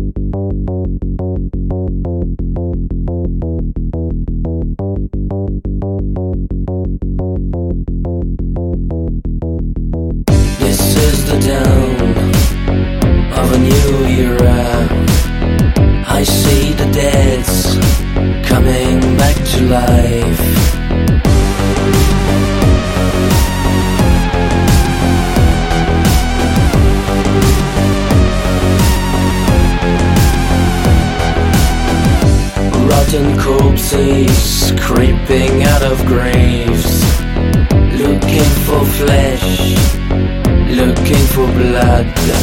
This is the dawn of a new era. I see the deads coming back to life. Rotten corpses creeping out of graves, looking for flesh, looking for blood.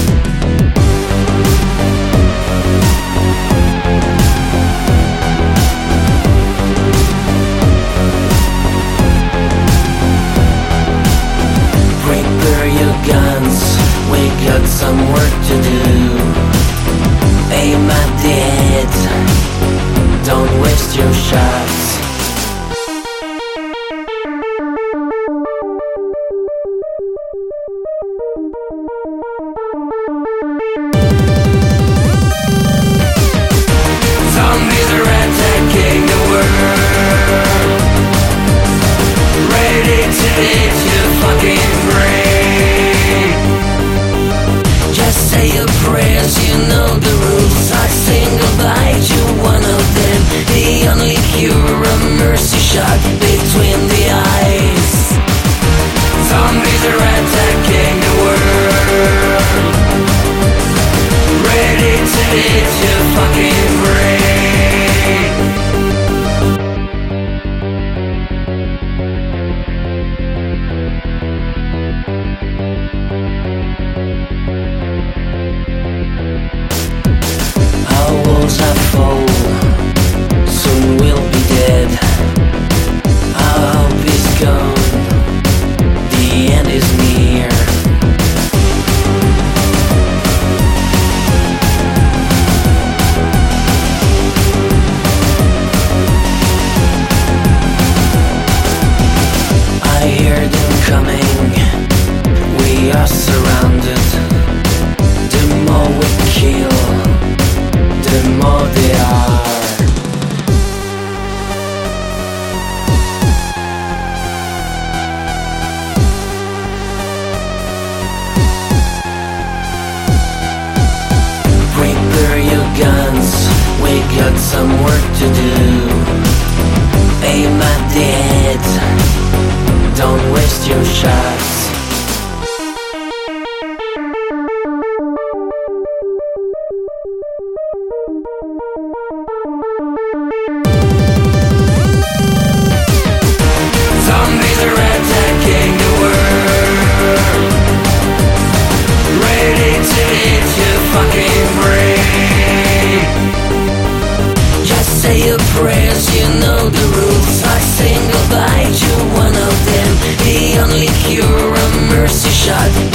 Prepare your guns, we got some work to do. Aim at the head, don't waste your shots. Zombies are attacking the world, ready to eat your fucking brain. Just say your prayers, you know the rules. I sing goodbye to one of them. The only cure, a mercy shot between the eyes. Zombies are attacking the world, ready to eat your fucking brain. Our walls have fallen, soon we'll be dead. Our hope is gone, the end is near. I hear them coming, we are surrounded. The more we kill, the more they are. Prepare your guns, we got some work to do. Aim at the head, don't waste your shots. Zombies are attacking the world, ready to eat your fucking brain. Just say your prayers, you know the rules. I sing goodbye to one of them. The only cure, a mercy shot